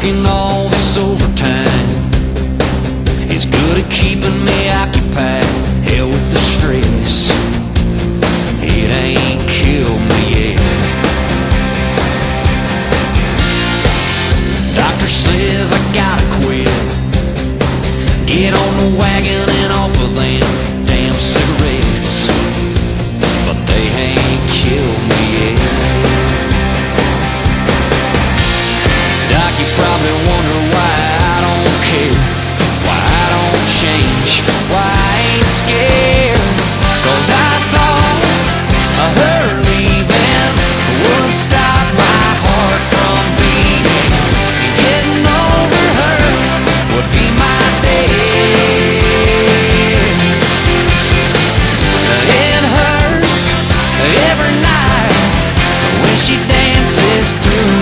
working all this overtime. He's good at keeping me occupied. Hell with the stress, it ain't killed me yet. Doctor says I gotta quit, get on the wagon and off of them damn cigarettes, but they ain't killed me yet. Doc, you probably wonder why I don't care, why I don't change, why I ain't scared. 'Cause I thought her leaving would stop my heart from beating, and getting over her would be my death. It hurts every night when she dances through